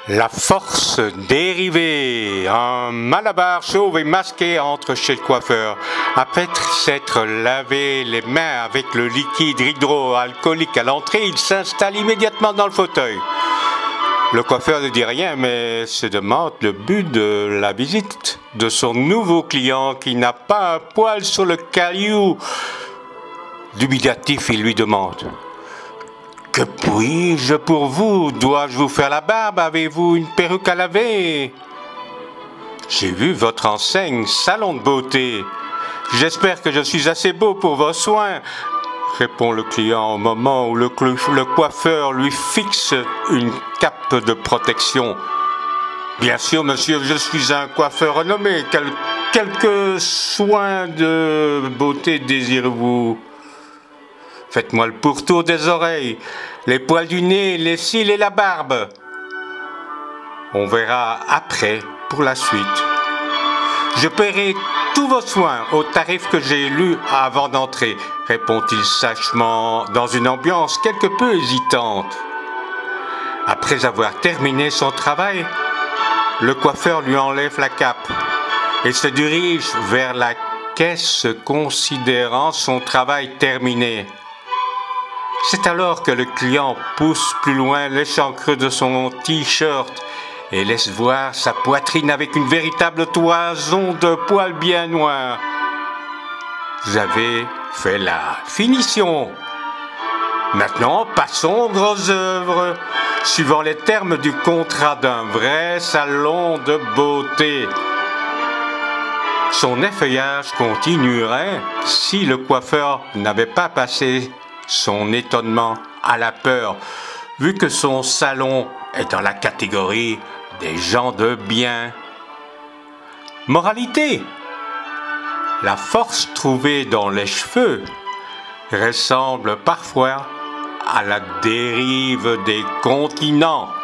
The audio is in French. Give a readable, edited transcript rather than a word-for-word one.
La force dérivée. Un malabar chauve et masqué entre chez le coiffeur. Après s'être lavé les mains avec le liquide hydroalcoolique à l'entrée, il s'installe immédiatement dans le fauteuil. Le coiffeur ne dit rien, mais se demande le but de la visite de son nouveau client qui n'a pas un poil sur le caillou. Dubitatif, il lui demande: que puis-je pour vous? Dois-je vous faire la barbe? Avez-vous une perruque à laver? J'ai vu votre enseigne, salon de beauté. J'espère que je suis assez beau pour vos soins, répond le client au moment où le coiffeur lui fixe une cape de protection. Bien sûr, monsieur, je suis un coiffeur renommé. Quelques soins de beauté désirez-vous? Faites-moi le pourtour des oreilles, les poils du nez, les cils et la barbe. On verra après pour la suite. Je paierai tous vos soins au tarif que j'ai lu avant d'entrer, répond-il sèchement dans une ambiance quelque peu hésitante. Après avoir terminé son travail, le coiffeur lui enlève la cape et se dirige vers la caisse considérant son travail terminé. C'est alors que le client pousse plus loin l'échancrure de son t-shirt et laisse voir sa poitrine avec une véritable toison de poils bien noirs. Vous avez fait la finition. Maintenant, passons aux grosses œuvres, suivant les termes du contrat d'un vrai salon de beauté. Son effeuillage continuerait si le coiffeur n'avait pas passé son étonnement à la peur, vu que son salon est dans la catégorie des gens de bien. Moralité: la force trouvée dans les cheveux ressemble parfois à la dérive des continents.